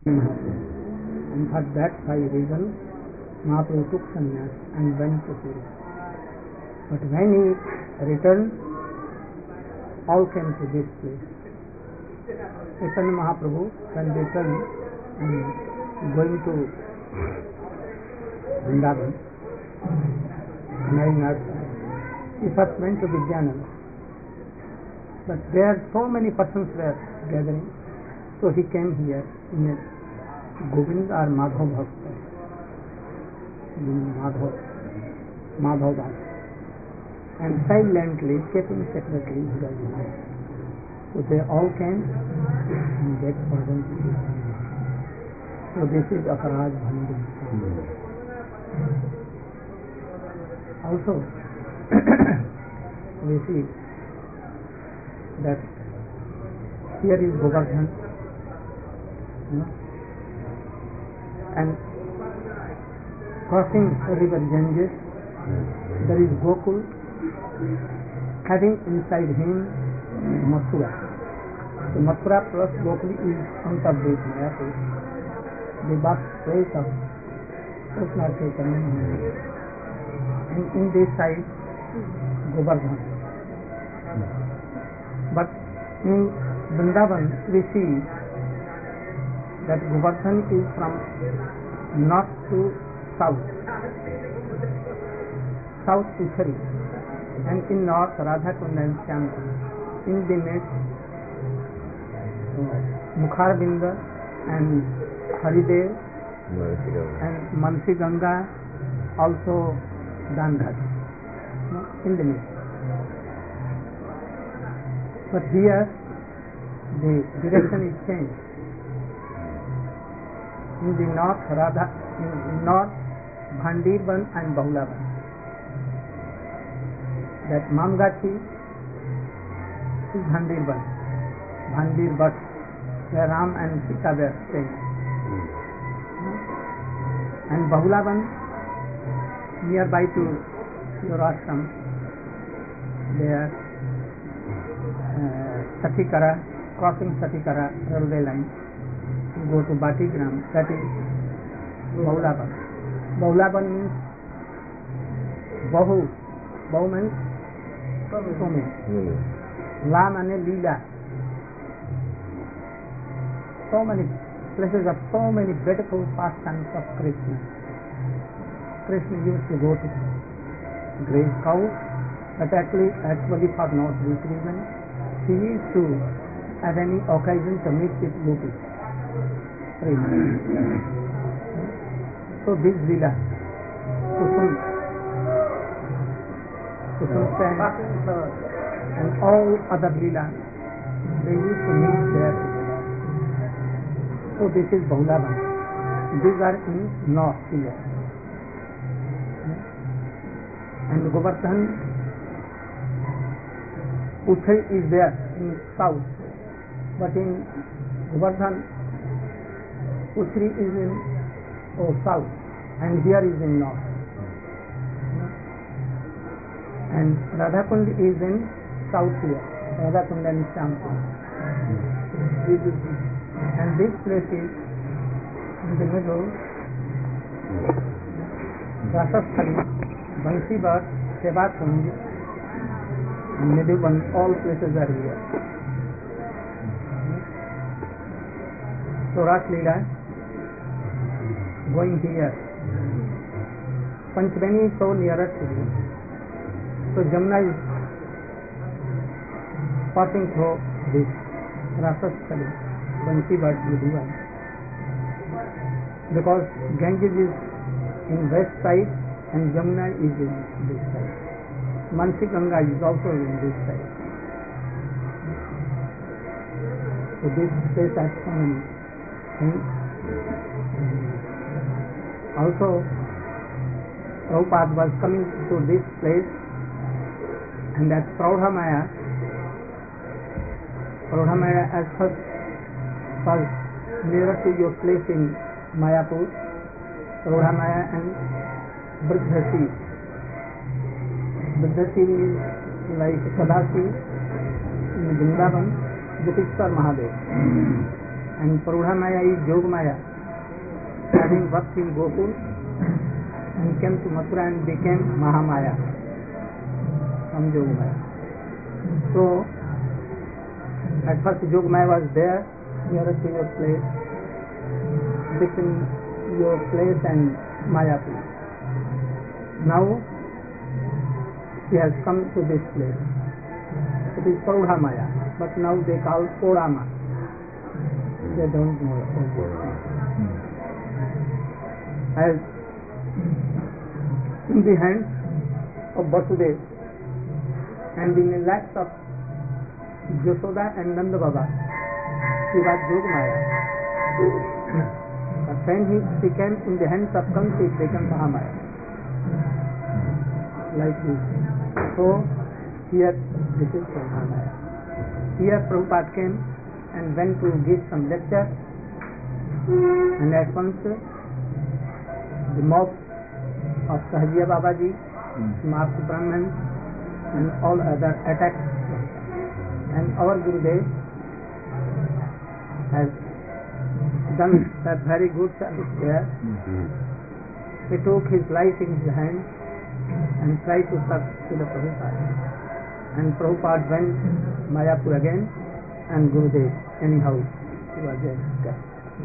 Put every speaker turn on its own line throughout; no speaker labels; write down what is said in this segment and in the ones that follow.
And for that very reason, Mahaprabhu took sannyas and went to Puri. But when he returned, all came to this place. Chaitanya Mahaprabhu, when they returned going to Vrindavan, marrying outside, he first went to Vidyananda. But there so many persons were gathering, so he came here in a Govind or Madhav Bhakta, Madhav Das, and silently, keeping secretly, he was there. So they all came and begged for them to be. So this is Aparaj Bhandu. Also, we see that here is Govardhan, and crossing the river Ganges, there is Gokul, having inside him Mathura. So Mathura plus Gokul is front of this Mayapur, the birthplace of Krishna Chaitanya. And in this side, Govardhan. But in Vrindavan, we see that Govardhan is from north to south. South Uttari, and in north Radhakund and Shyamkund. In the midst, Mukharbinda and Haridev and Mansi Ganga, also Dandhat, in the midst. But here the direction is changed. In the north, in north, Bhandirban and Bahulaban. That Mamgachi is Bhandirban, Bhandirbat, where Ram and Sita were staying. And Bahulaban, nearby to your ashram, there Satikara, crossing Satikara railway line, you go to Batigram, that is Bahulaban. Bahulaban means Bahu. Bahu means so many. La means Leela. So many places of so many beautiful pastimes of Krishna. Krishna used to go to graze cows, but actually for no this reason, he used to have any occasion to meet with gopis. So this Leela, and all other Leela, they used to meet there. So this is Bahulaban. These are in north here. And Govardhan, Uthai is there in south. But in Govardhan, Uthri is in south, and here is in north. And Radhakund is in south here, Radhakund and Shyamkund. And this place is in the middle, Rasasthali, Bansibat, Sevakund, and Nidhivan, all places are here. So Ras Leela, going here. Panchmani is so nearer to you. So Jamuna is passing through this Rasasthali, Bansibat, Nidhivan. Because Ganges is in west side and Jamuna is in this side. Mansi Ganga is also in this side. So this place has so many things. Also, Prabhupada was coming to this place, and at Praudhamaya as first was nearer to your place in Mayapur, Praudhamaya and Briddhasi. Briddhasi is like Sadasi in Vrindavan, Gopishwar Mahadev. and Praudha Maya is Jog Maya, having worked in Gokul and came to Mathura and became Mahamaya from Jog Maya. So, at first Jog Maya was there, nearest to your place, between your place and Mayapur. Now, she has come to this place. It is Praudha Maya, but now they call Kodama. They don't know about this. As in the hands of Vasudeva and in the laps of Yashoda and Nanda Baba, she was Jog Maya. But when she came in the hands of Kansi, it became Mahamaya. Like this. So, here, this is Mahamaya. Here Prabhupada came and went to give some lecture, and at once the mob of Sahajiya Babaji, Smart Brahmins, and all other attacked, and our Gurudev has done a very good service there. He took his life in his hand and tried to serve Srila Prabhupada. And Prabhupada went Mayapur again, and Gurudev, anyhow, he was there.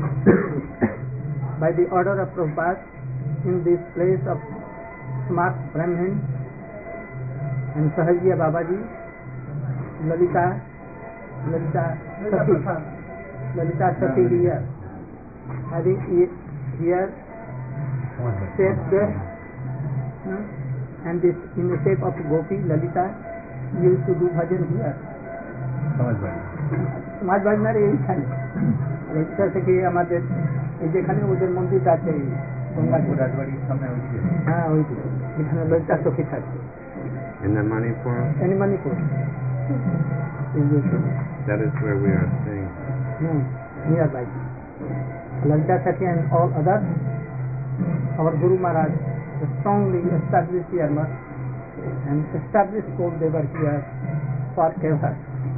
By the order of Prabhupada, in this place of Smart Brahmin and Sahajiya Babaji, Lalita Sati here, having here shaped and this in the shape of Gopi, Lalita used to do bhajan here. সমাজ বাজনার এইখানে lecture থেকে আমাদের এই যেখানে ওদের মন্দিরটা আছে রাজবাড়ির সামনে, হ্যাঁ ওইদিকে এখানে ললিতা সখী থাকে।
In the Manipur?
In Manipur.
That is where we are staying.
Nearby. Lalita Sakhi and all others, our Guru Maharaj strongly established here and established gold they were here forever.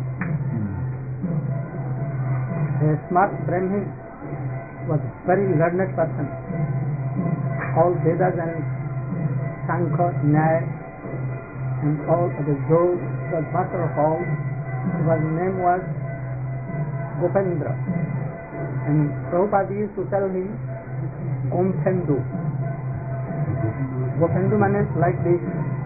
A smart Brahmin was very learned person. All Vedas and Shankha, Nyaya, and all other Jog was master of all. His name was Gopendra. And Prabhupada used to tell him Gomphendu. Gophendu means like this.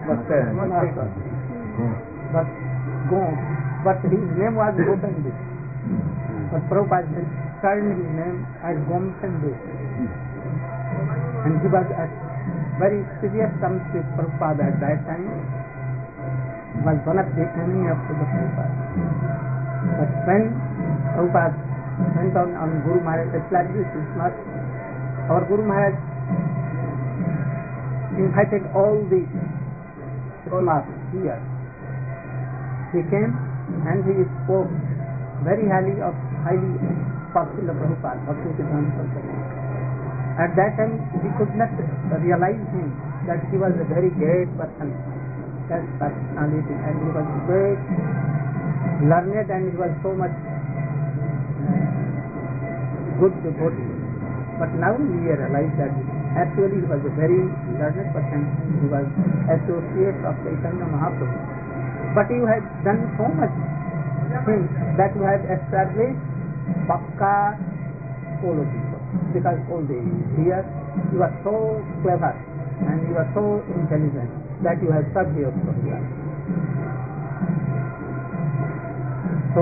But his name was Gophendu. But Prabhupada turned his name as Gomphendu. And he was at very serious terms with Prabhupada at that time. He was one of the enemy of Prabhupada. But when Prabhupada went on Guru Maharaj established his mosque, our Guru Maharaj invited all the scholars here. He came and he spoke very highly of Srila Prabhupada, Bhakti-Siddhanta Saraswati. At that time, we could not realize him that he was a very great person, that personality, and he was great, learned, and he was so much good devotee. But now we realize that actually he was a very learned person. He was associate of Chaitanya Mahaprabhu. But you have done so much things that you have established Pakka follow people. Because all the years you are so clever and you are so intelligent that you have served your Prabhupada. So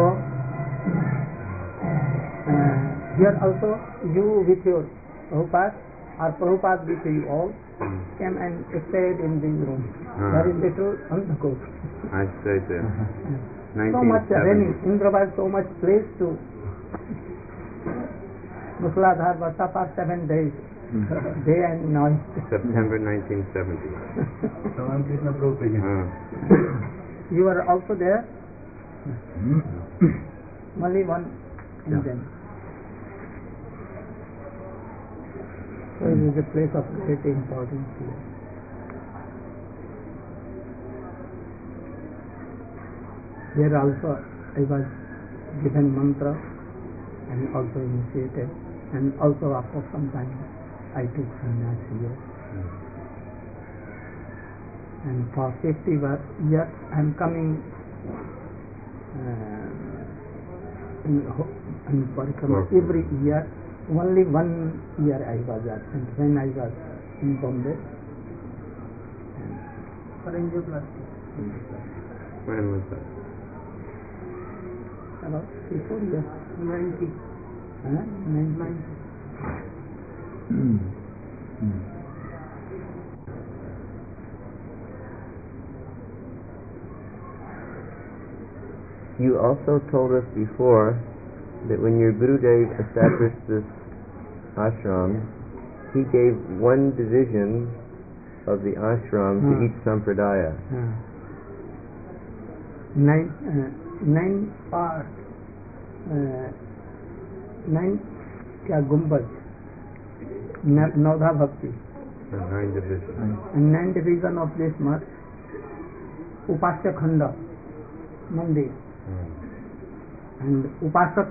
here also you with your Prabhupada or Prabhupada with you all came and stayed in this room. There is little on the coast.
I stayed there.
So much raining. Indra was so much place to Musladhar Varsa for 7 days, day and night.
September 1970.
You were also there? Only one incident. So it is a place of great importance here. Here also I was given mantra and also initiated, and also after some time I took sannyas here. And for 50 years I am coming in Parikrama every year. Only 1 year I was absent when I was in Bombay. For angioplasty.
When was that?
About 3-4 years. 90. 90.
You also told us before that when your Gurudev established this ashram, he gave one division of the ashram to each sampradaya.
9 part, 9 क्या गुम्बज, नवधा भक्ति,
9 divisions.
and 9 division of this much, upasya khanda, mandir, and upasak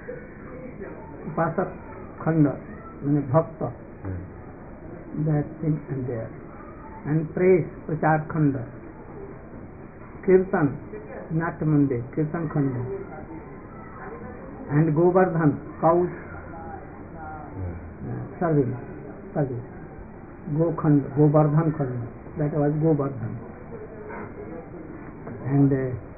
khanda, means bhakta, that thing and there, and praise, prachar khanda, kirtan, natya mandir, kirtan khanda, and govardhan, cows, service, govardhan khanda, that was govardhan, and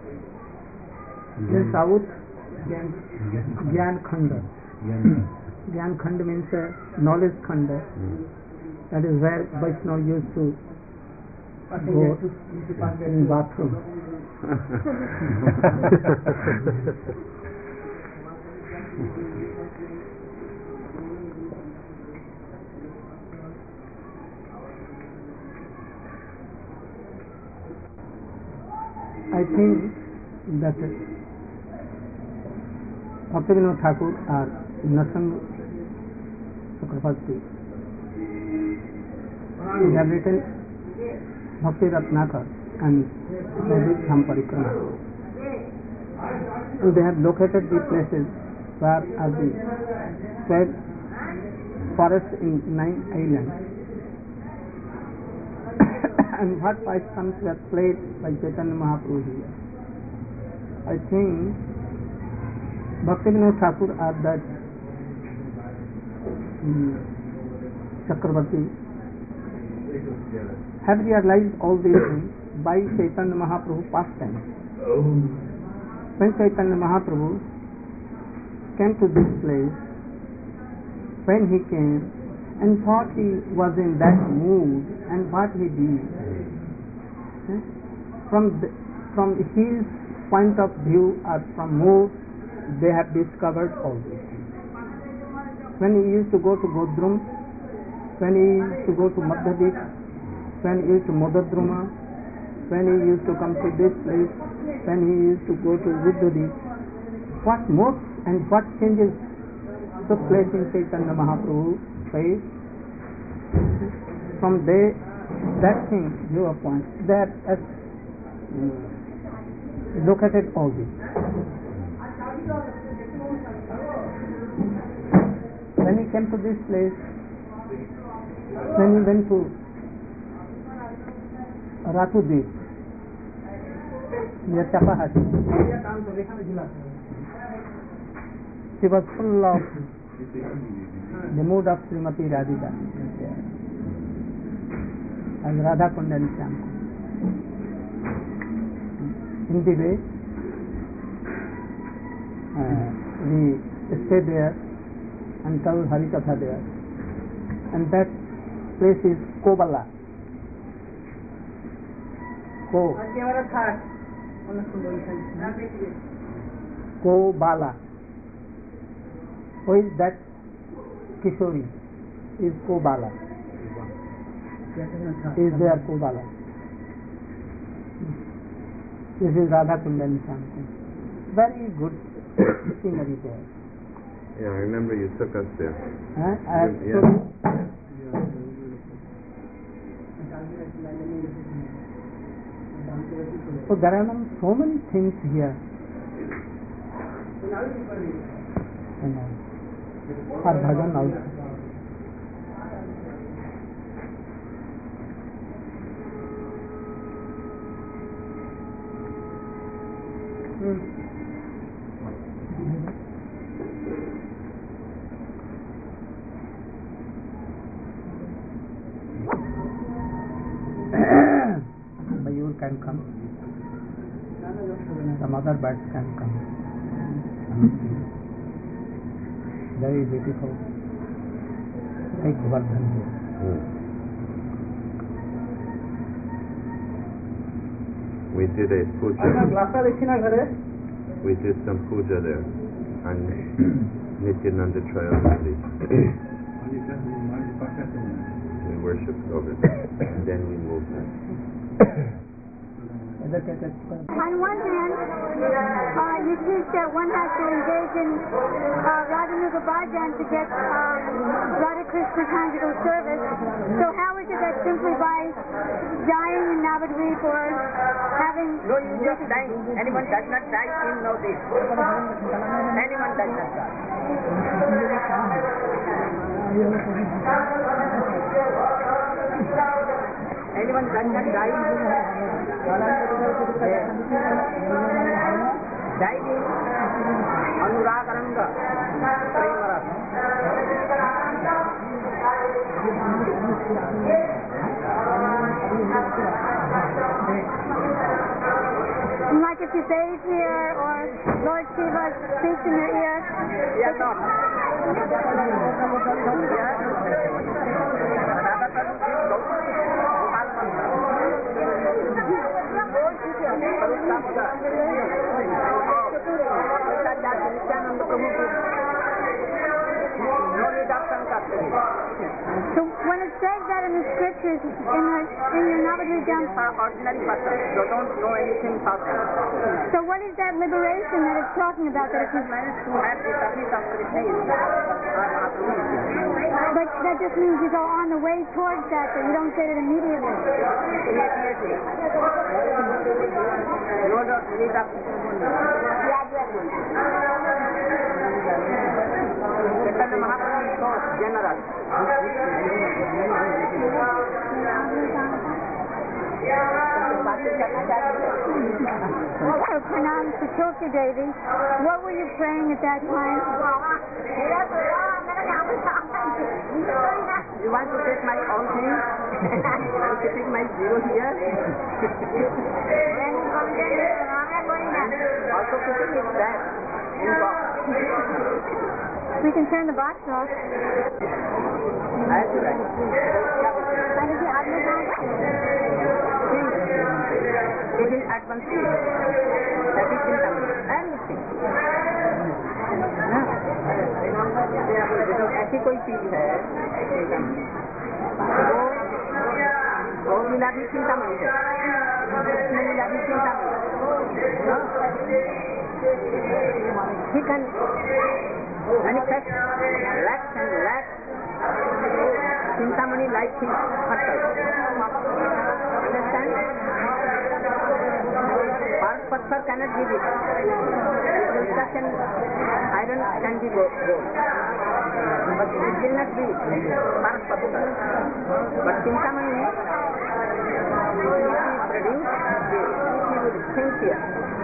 in south, Gyan Khanda. Gyan Khanda means knowledge Khanda. That is where Vaishnava used to go in bathroom. I think that Bhaktivinoda Thakur or Narsingh Chakravarti, they have written Bhakti Ratnakar and Dham Parikrama. And they have located the places where are the 12 forests in 9 islands. And what 5 songs were played by Chaitanya Mahaprabhu here. I think Bhaktivinoda Thakur or that Chakravarti have realized all these things by Chaitanya Mahaprabhu pastime. When Chaitanya Mahaprabhu came to this place, when he came and thought he was in that mood and what he did, from his point of view or from mood, they have discovered all these things. When he used to go to Godrum, when he used to go to Madhyadik, when he used to Modadruma, when he used to come to this place, when he used to go to Viddhadik, what modes and what changes took place in Chaitanya Mahaprabhu's face. From that thing, viewpoint, that has located all this. When he came to this place, when he went to Ratudip, near Tapahati, she was full of the mood of Srimati Radhika as Radha Kunda and Shyam. In the way, we stayed there and told Harikatha there, and that place is Kobala. Kobala. Who is that Kishori? Is Kobala. Is there Kobala? This is Radha Kunda and Shyam. Very good scenery there.
Yeah, I remember you took us there.
I have
Yeah.
So there are so many things here. for bhajan also. Mayur can come, some other birds can come. Very beautiful, like Govardhan.
We did a puja. We did some puja there on Nityananda Trail Valley. We worshipped over there, and then we moved on.
On one hand, you teach that one has to engage in Radhanuga Bhajan to get Radha Krishna conjugal service. So how is it that simply by dying in Navadvip or having...
No use of dying. Anyone does not die in know this. Anyone does not die. Anyone does not die. Die means Anuragaranga.
Like if you bathe here or Lord Shiva speaks in your ear.
Yes, not.
So when it says that in the scriptures, in your Navadvip Jam,
Ordinary person, they don't know anything about them.
so what is that liberation that it's talking about? That if you,
Managed to have the service of Krishna.
but that just means you go on the way towards that, but you don't get it immediately.
Immediately. You don't need up. Chaitanya Mahaprabhu is so generous.
So Pranam to Tulsi Devi, what were you praying at that time?
You want to take my own thing? I'm keeping my zero here. Also keeping it there in box.
We can turn the box off.
That's right. It is advanced. That is anything. ऐसी कोई चीज है वो मिला भी चिंता नहीं है उसमें मिला भी चिंता he can manifest lakhs and lakhs Chintamani like his hustle. Understand? Park Pathar cannot give it. Construction iron can be gold. But it will not be Park Pathar. But Chintamani, if he produce, he will think here.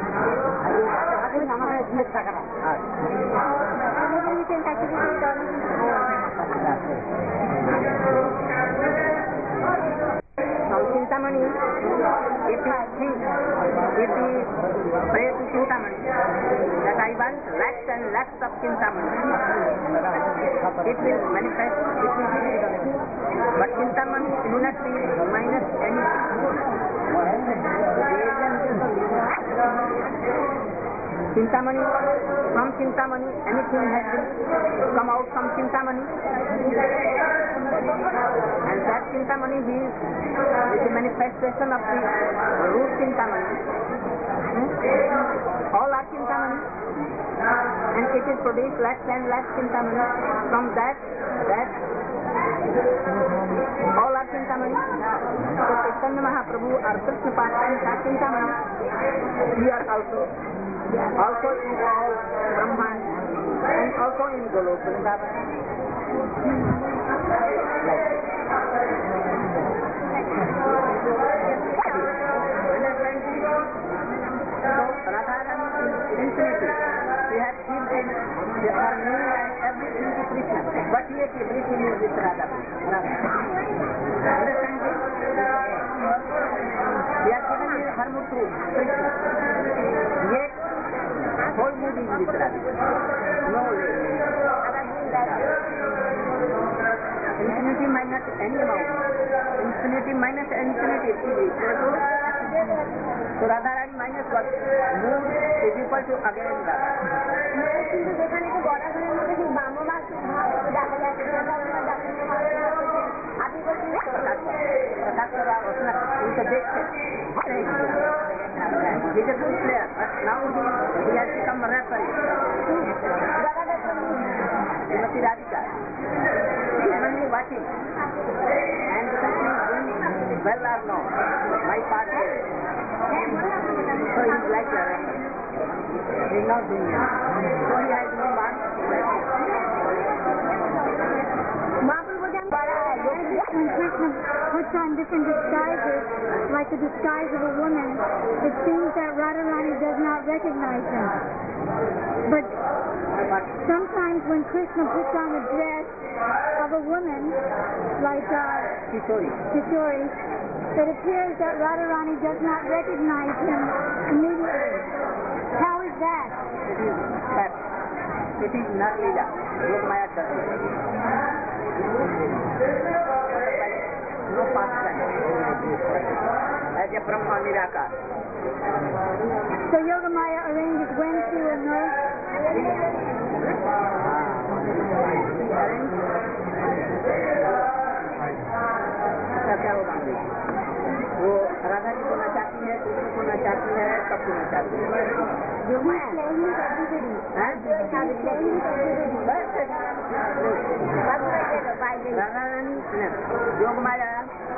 From Chintamani, if he thinks, if he prays to Chintamani, that I want lakhs and lakhs of Chintamani, it will manifest, it will be visible. But Chintamani will not be minus anything. Chintamani, from Chintamani, anything has to come out from Chintamani. And that Chintamani is the manifestation of the root Chintamani. All are Chintamani. And it is produced lakhs and lakhs Chintamani. From that all are Chintamani. So Chaitanya Mahaprabhu or Krishna pastimes are Chintamani. We are also involve Brahman, And also in Golok Vrindavan. So Radharani is infinity. We have given her name and everything to Krishna, but yet everything is with Radha. Understand this? We are given the Harmutru, Krishna, yet whole mood is with Radha. No way. Infinity minus any amount. Infinity minus infinity is equal to. So Radharani minus what? Mood is equal to again Radha.
যেখানে তো গড়াগড়ের মধ্যে ঠিক বামো মাছ দেখা যাচ্ছে আপনি বলছেন
He's a good player, but now he has become a referee. Srimati Radhika. He is only watching. And something is doing well or no. My part is. So he is like a referee. He is not doing it. So he has no mark.
When Krishna puts on different disguises, like the disguise of a woman, it seems that Radharani does not recognize him. But sometimes when Krishna puts on the dress of a woman, like Kishori, it appears that Radharani does not recognize him immediately. How is that?
It is that. It is not Leela. Yogmaya does it. No pastime. As a Brahma Nirakar.
So Yogamaya arranges when to and her.
क्या होगा वो राधा जी बोलना चाहती है, कृष्ण बोलना चाहती है, सब बोलना चाहती है। राधा रानी योगमाया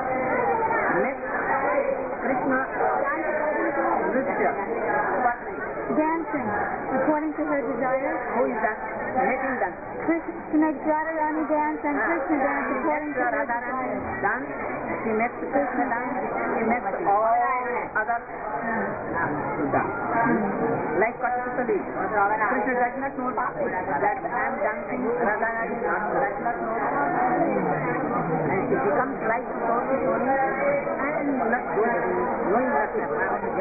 कृष्ण नृत्य
Dancing according to her desire.
Who is that? Making dance.
She makes Radharani dance and Krishna dance according to her desire.
Dance. She makes Krishna dance. She makes all other to dance. Like Kathakali. Krishna does not know that I am dancing. Radharani does not know. And she becomes like Soni and not knowing nothing.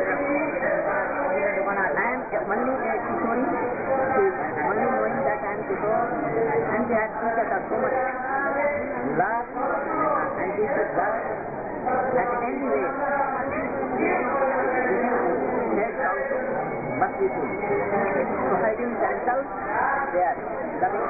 I am only a Kishori. She is only knowing that I am Kishore. And they have teacher her so much love and this is love. That anyway, heads also must be good. So hiding themselves, they are loving.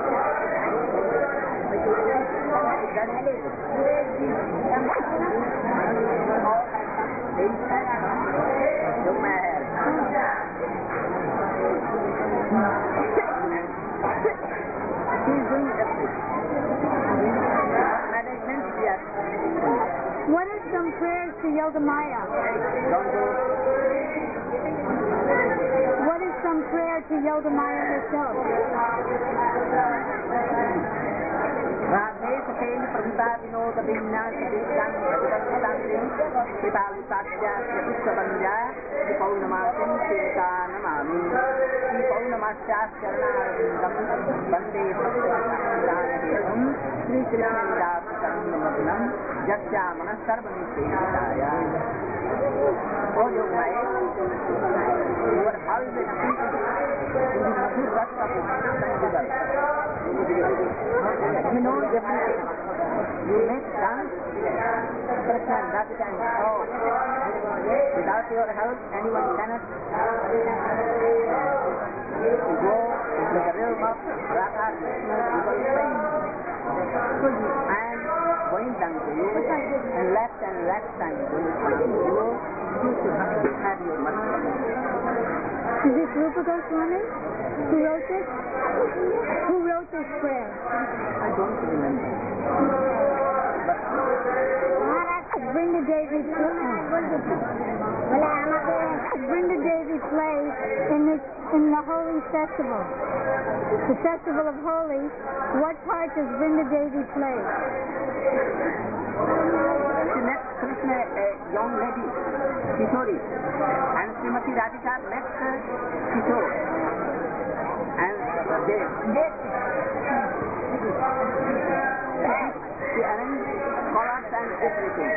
What are some prayers to Yogamaya? What is some prayer to Yogamaya herself?
Radhe Sakhel Prabhuta Vinod Vinna Sadekan Prabhutam Kripalu Satya Yatusha Banja Paunamasim Cheta Namami Paunamasya Charanarindam Bande Bhakti Sri Krishna Saranam Jasya Manasarvani Chedaya. Oh Yogamaya, you are always speaking in the Madhur Rasa of Sanjival. You know everything. You make dance, Krishna does it and all. Without your help, anyone cannot go into the realm of Radha Krishna Yugal. So I am going down to you, and left time going to you. You should have your money.
Is this Rupa Goswami? Who wrote this? Who wrote this prayer?
I don't remember. But
Vrinda Devi plays in the Holi festival? The festival of Holi, what part does Vrinda Devi play?
She met Krishna, a young lady, Kishori, and Srimati Radhika met Kishore. And she arranged colors and everything.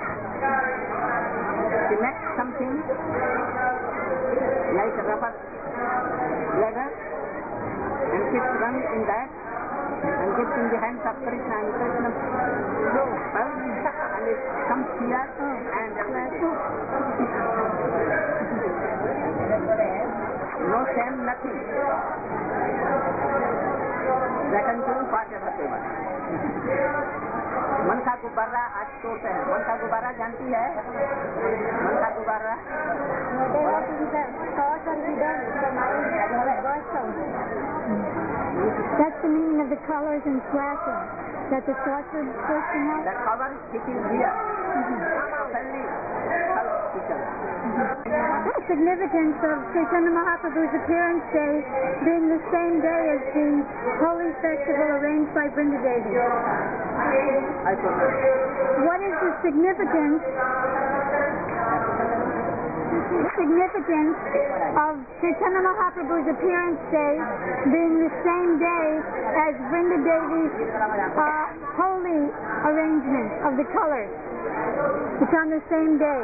She met something like a rubber ladder and kept running in that and kept in the hands of Krishna, and Krishna and it comes here and no shame, nothing. They can do whatever they want. मन का गुब्बारा आज तोड़ते हैं. मन का गुब्बारा जानती है? मन का गुब्बारा
That's the meaning of the colors and flashes that the sorcerer person has.
The color is sitting here. Suddenly,
The significance of Chaitanya Mahaprabhu's appearance day being the same day as the holy festival arranged by Vrinda Devi. What is the significance of Chaitanya Mahaprabhu's appearance day being the same day as Vrinda Devi's holy arrangement of the colors? It's on the same day.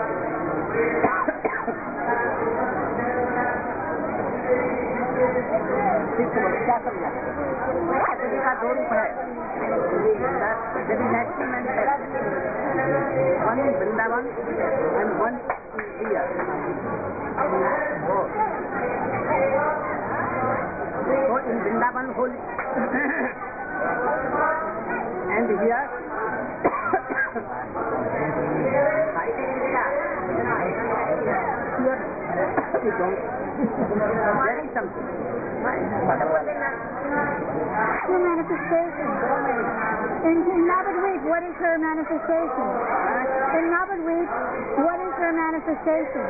One in Vrindavan and one here. So in Vrindavan holy and here there is something.
Her manifestation. In Navadvip, what is her manifestation? In Navadvip, what is her manifestation?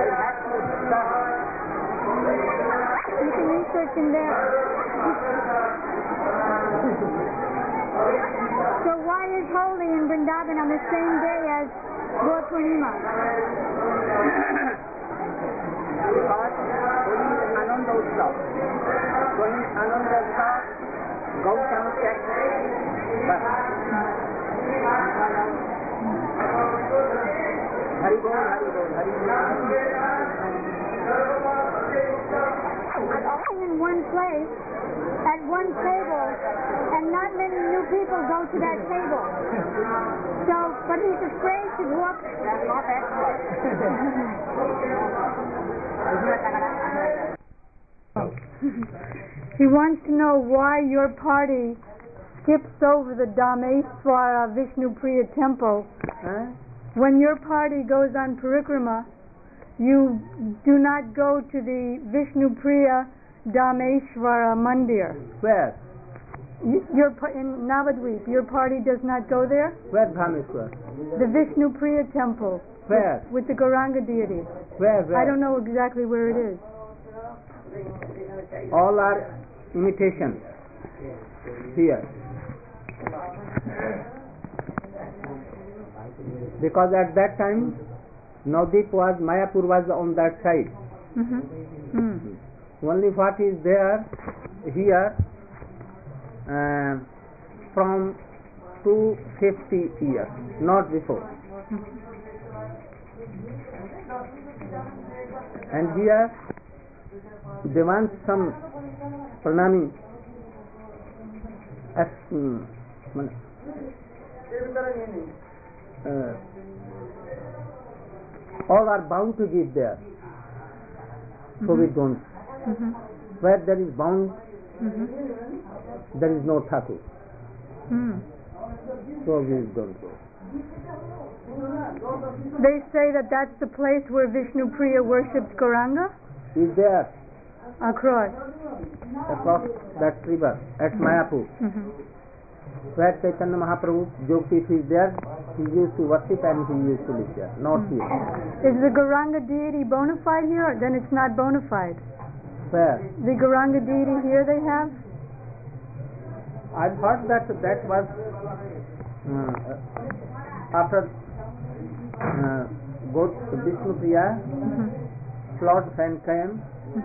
You can research in there. So why is Holi in Vrindavan on the same day as Gaur Purnima?
Because Holi is Ananda Utsav. Going Ananda Utsav, Gautama check. Hari Bol, Hari Bol, Hari Bol.
All in one place, at one table, and not many new people go to that table. So, but he's afraid to walk.
That's not excellent.
He wants to know why your party skips over the Dhameswara Vishnu Priya temple. When your party goes on parikrama, you do not go to the Vishnu Priya Dhameswara Mandir.
Where?
In Navadvip, your party does not go there?
Where Dhameswar?
The Vishnu Priya temple.
Where?
With the Gauranga deity.
Where?
I don't know exactly where it is.
All are imitations here. Because at that time, Navadvip Mayapur was on that side. Only what is there here from 250 years, not before. And here they want some pranami. All are bound to give there. So we don't. Where there is bound, there is no Thakur. So we don't go.
They say that that's the place where Vishnu Priya worships Gauranga?
Is there
Across.
that river at Mayapur.
where Chaitanya Mahaprabhu Jogpith is there, he used to worship and he used to live there, not here.
Is the Gauranga deity bona fide here? Then it's not bona fide.
Where?
The Gauranga deity here they have?
I've heard that was after God Vishnu Priya flood and came.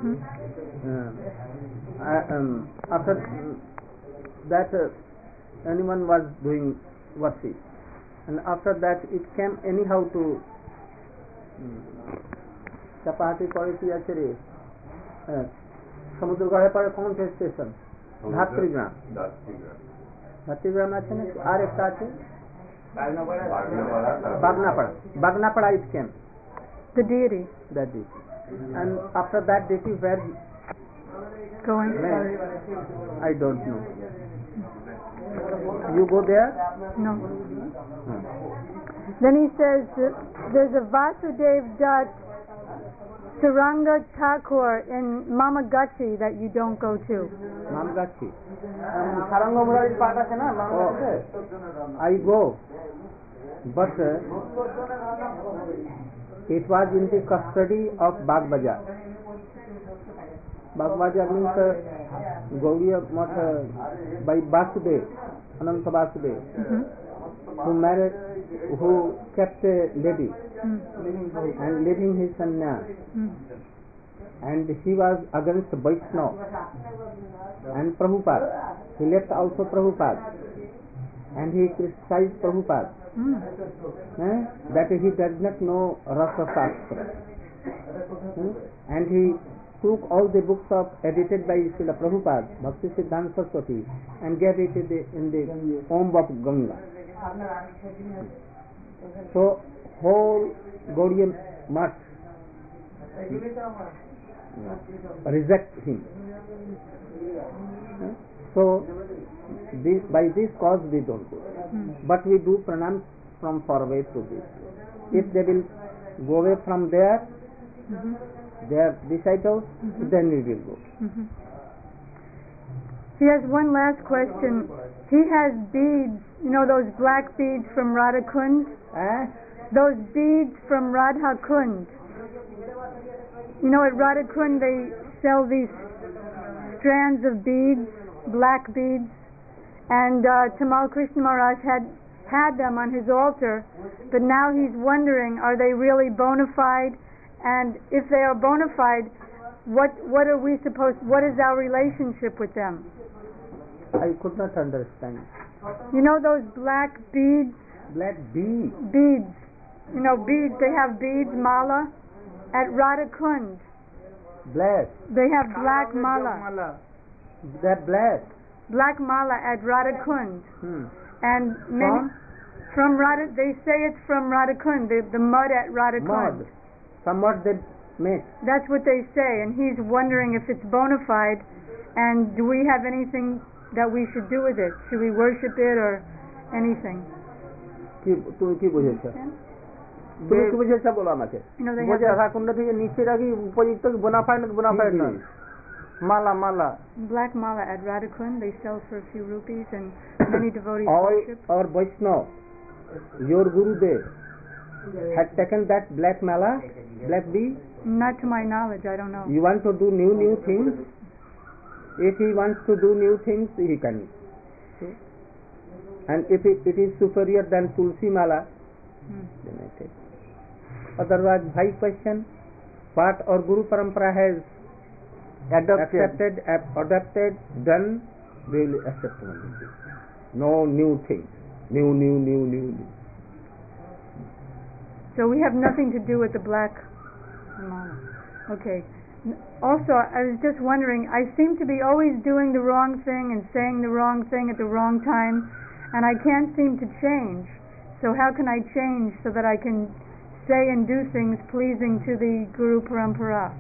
After that anyone was doing worship, and after that it came anyhow to चपाती पड़ी थी अचरे समुद्र गढ़े पर कौन से station धात्रीग्राम আছে না আর একটা আছে Bagnapara it came
the deity
that deity, and after that deity where
going
I don't know. You go there?
No. Then he says that there's a Vasudev Dutt Saranga Thakur in Mamagachi that you don't go to.
Mamagachi. I go, but it was in the custody of Bagbajar. Bagbajar means Gaudiya Math by Vasudev, Ananta Vasudev, who kept a lady and living his sannyas, and he was against Vaishnava and Prabhupada. He left also Prabhupada, and he criticized Prabhupada that he does not know Rasa Shastra, and he took all the books edited by Srila Prabhupada, Bhakti Siddhanta Saraswati, and gave it in the Om of Ganga. So whole Gaudiya must reject him. So by this cause we don't do, but we do pranam from far away to this. If they will go away from there, their disciples, then we will go.
He has one last question. He has beads, you know those black beads from Radha Kund? Those beads from Radha Kund. You know at Radha Kund they sell these strands of beads, black beads, and Tamal Krishna Maharaj had them on his altar, but now he's wondering, are they really bona fide? And if they are bona fide, what are we supposed? What is our relationship with them?
I could not understand.
You know those black beads?
Black beads.
Beads. You know beads. They have beads mala at Radha Kund.
Black.
They have black mala.
They're black.
Black mala at Radha Kund. And many from Radha. They say it's from Radha Kund. The mud at Radha Kund.
Somewhat they make.
That's what they say, and he's wondering if it's bona fide, and do we have anything that we should do with it? Should we worship it or anything?
তুমি কি বুঝেছো? তুমি কি বুঝেছো বলো আমাকে। বুঝে রাখুন না থেকে নিচে রাখি উপযুক্ত bona fide নয়। Mala.
Black mala at Radha Kund they sell for a few rupees, and many devotees worship.
Or Vaishnava, your Gurudev had taken that black mala, black bead?
Not to my knowledge, I don't know.
You want to do new things? If he wants to do new things, he can. And if it is superior than Tulsi mala, then I take. Otherwise, why question? What our Guru Parampara has adopted, done, we will accept only this. No new things. New.
So we have nothing to do with the black mala. Okay. Also, I was just wondering, I seem to be always doing the wrong thing and saying the wrong thing at the wrong time, and I can't seem to change. So how can I change so that I can say and do things pleasing to the Guru Parampara?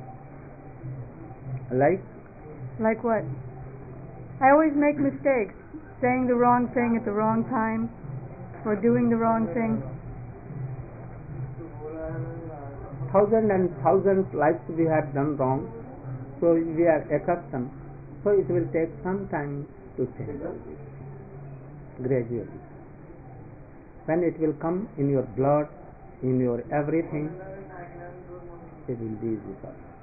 Like what? I always make mistakes, saying the wrong thing at the wrong time, or doing the wrong thing.
Thousands and thousands lives we have done wrong, so we are accustomed. So it will take some time to change. gradually. When it will come in your blood, in your everything, it will be easy for you.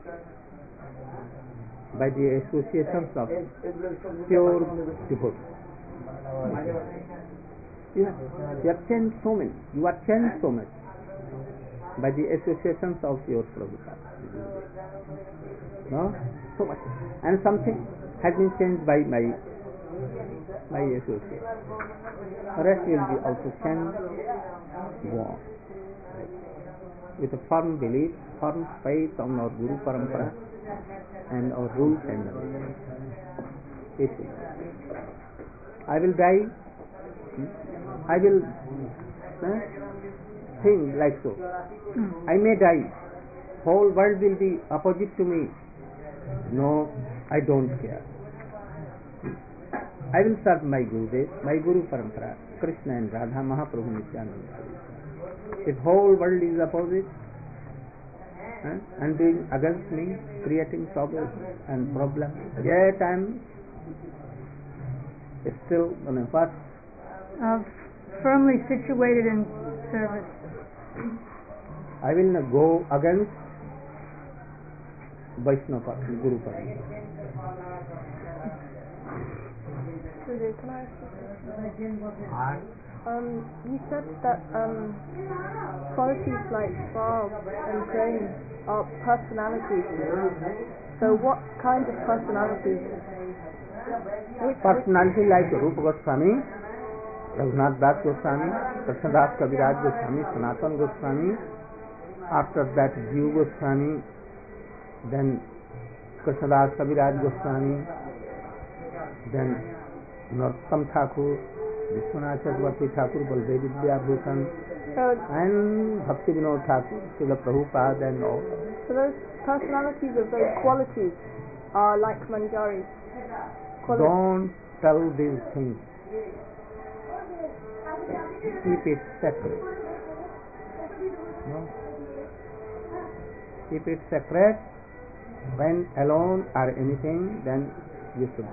By the associations of pure devotees. You have changed so many. You are changed so much by the associations of your Prabhupada. No? So much. And something has been changed by my associate. The rest will be also changed. Go on. With a firm belief, firm faith on our Guru Parampara and our rules and regulations. I will die. I will think like so. I may die. Whole world will be opposite to me. No, I don't care. I will serve my Gurudev, my Guru Parampara, Krishna and Radha, Mahaprabhu Nityananda. If whole world is opposite and doing against me, creating trouble and problems, yet I am still what?
Firmly situated in service.
I will not go against Vaishnava, Guru Parampara.
Can I ask you a question? You said that qualities like love and praying are personalities. So what kind of personalities?
Personality like Rupa Goswami, Raghunath Das Goswami, Krishnadas Kaviraj Goswami, Sanatan Goswami, after that Jiva Goswami, then Krishnadas Kaviraj Goswami, then Narottam Thakur, Vishwanath Chakravarti Thakur, Baldev Vidyabhushan, and Bhakti Vinod Thakur, Srila Prabhupada and all.
So those personalities of those qualities are like manjaris.
Don't tell these things. Keep it separate. No? Keep it separate. When alone or anything, then you should.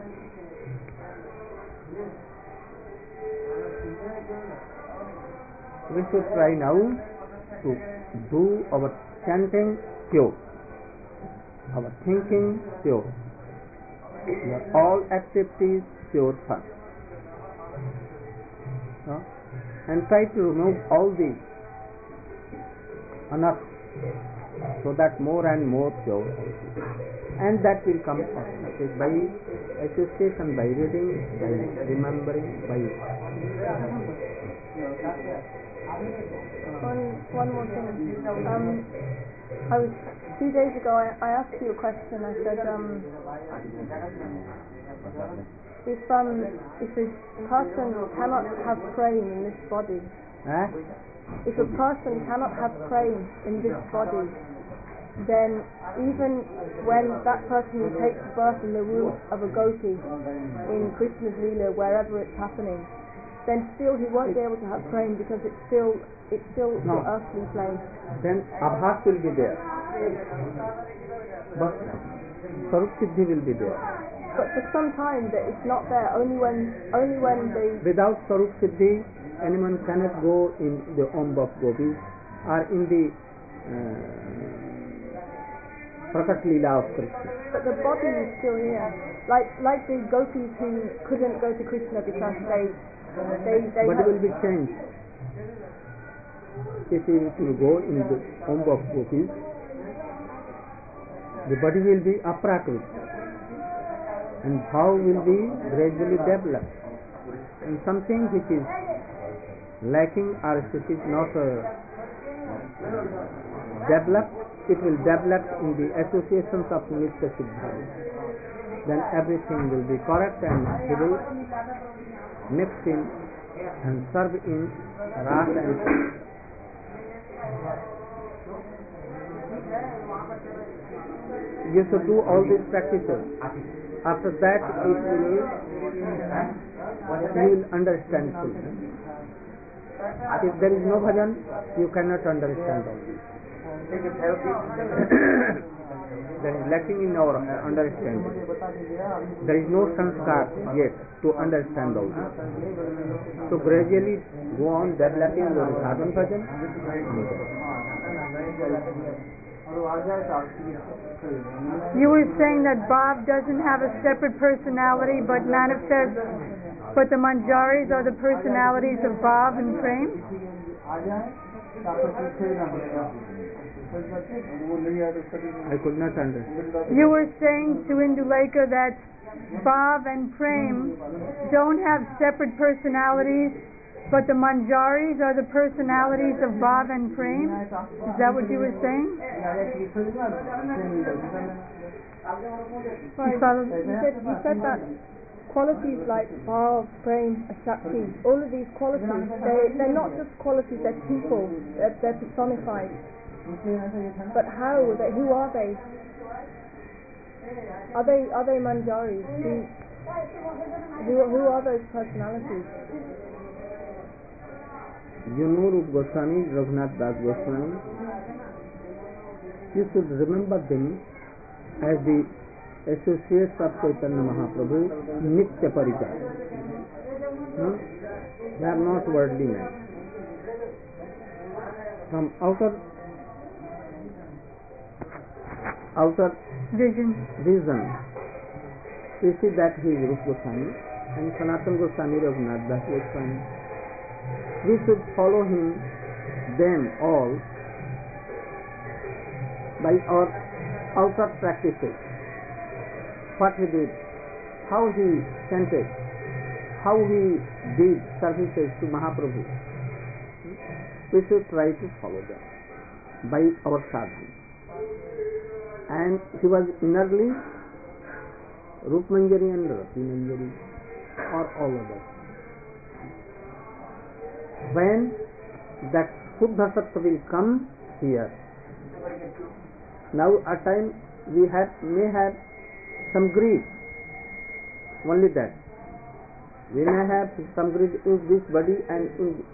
We should try now to do our chanting pure, our thinking pure, all activities pure first. No? And try to remove all these enough so that more and more pure. And that will come automatically by association, by reading, by remembering, by
One more thing. I was 2 days ago. I asked you a question. I said, if a person cannot have praying in this body, if a person cannot have praying in this body, then even when that person takes birth in the womb of a gopi in Krishna's Leela, wherever it's happening, then still he won't be able to have praying because it's still the earthly plane.
Then abhas will be there, but Sarup Siddhi will be there.
But for some time that it's not there. Only when they.
Without Sarup Siddhi, anyone cannot go in the Om of Gopis or in the Prakat Leela of Krishna.
But the body is still here. Like the gopis who couldn't go to Krishna because they
but it will be changed. If you go in the Om of Gopis, the body will be aprakrit and bhav will be gradually developed. And something which is lacking or if it is not developed, it will develop in the associations of Nitya Siddha. Then everything will be correct and he will mix in and serve in Ras and you should do all these practices. After that you will understand fully. If there is no bhajan, you cannot understand all this. That is lacking in our understanding. There is no sanskar yet to understand those. So gradually go on developing your sadhan bhajan.
You were saying that Bhav doesn't have a separate personality but manifests, but the manjaris are the personalities of Bhav and Prem?
I could not understand.
You were saying to Indulekha that Bhav and Prem don't have separate personalities, but the manjaris are the personalities of Bhav and Prem? Is that what you were saying?
You said that qualities like Bhav, Prem, Shakti, all of these qualities, they're not just qualities, they're people, they're personified. But how? Who are they? Are they manjaris? Who are those personalities?
You know Rupa Goswami, Raghunath Das Goswami. You should remember them as the associates of Chaitanya Mahaprabhu, Nitya Parichar. They are not worldly men. From outer
Vision.
We see that he is Rupa Goswami and Sanatana Goswami, Raghunath Das Goswami. We should follow them all by our outer practices. What he did, how he chanted, how he did services to Mahaprabhu. We should try to follow them by our sadhana. And he was innerly Rup Manjari and Rati Manjari or all others. When that Shuddha Sattva will come here, now at time we may have some greed, only that. We may have some greed in this body and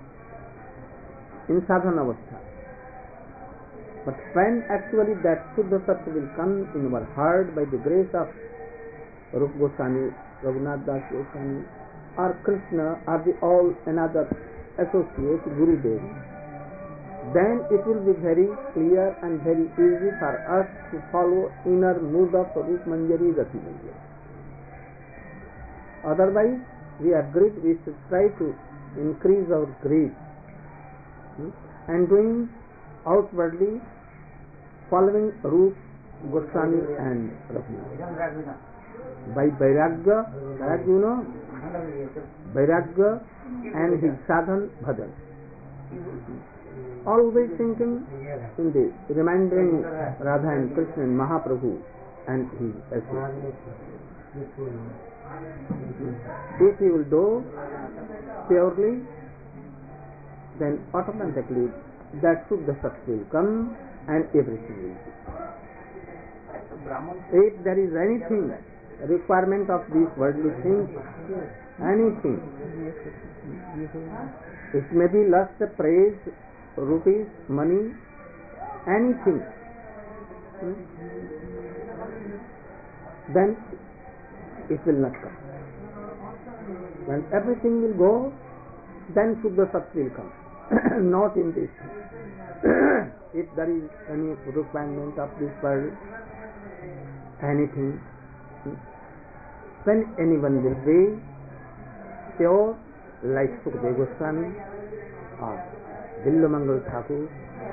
in sadhana avastha. But when actually that Shuddha Sattva will come in our heart by the grace of Rupa Goswami, Raghunath Das Goswami, or Krishna, or the all another associate, Guru Dev, then it will be very clear and very easy for us to follow inner mood of Rup Manjari, Rati Manjari. Otherwise, we are greed, we should try to increase our greed and doing outwardly following Rup Goswami and Raghunath. By Vairagya, you know, Vairagya and his sadhan bhajan. Always thinking in this, remembering Radha and Krishna and Mahaprabhu and his associates. If he will do purely, then automatically that Shuddha Sattva will come and everything will be. If there is anything, requirement of these worldly things, anything, it may be lust, praise, rupees, money, anything, then it will not come. When everything will go, then Shuddha Sattva will come. Not in this. If there is any requirement of this world, anything, when anyone will be pure like Sukadeva Goswami or Villamangal Thakur,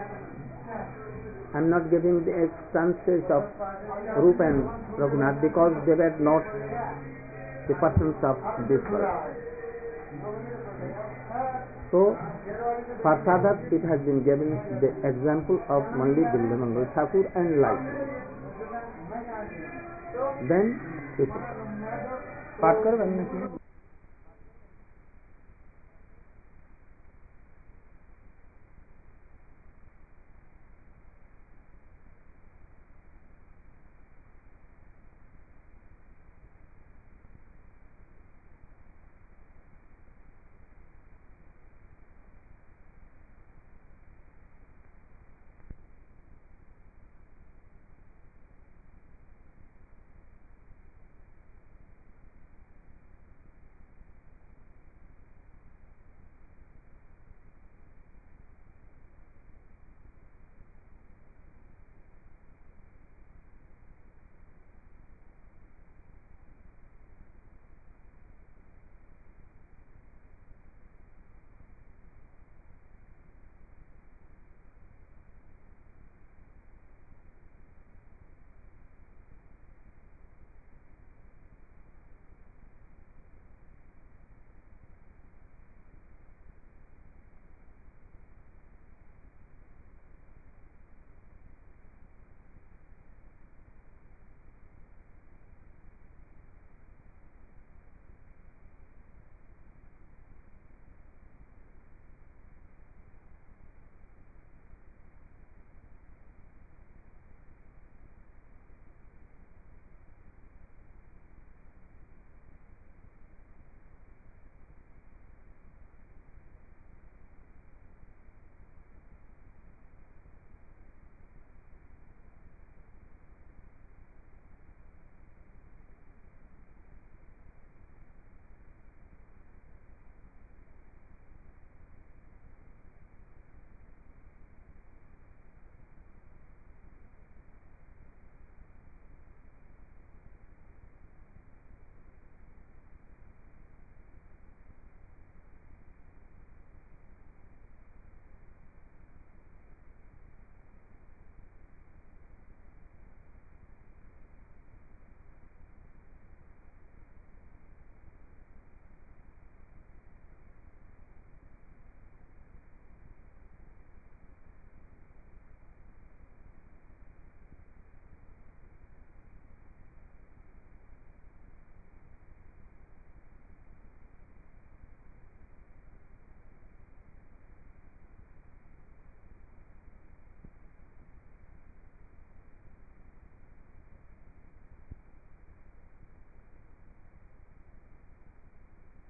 I am not giving the instances of Rup and Raghunath because they were not the persons of this world. So, for sadhak it has been given the example of only Villamangal Thakur and like. Then it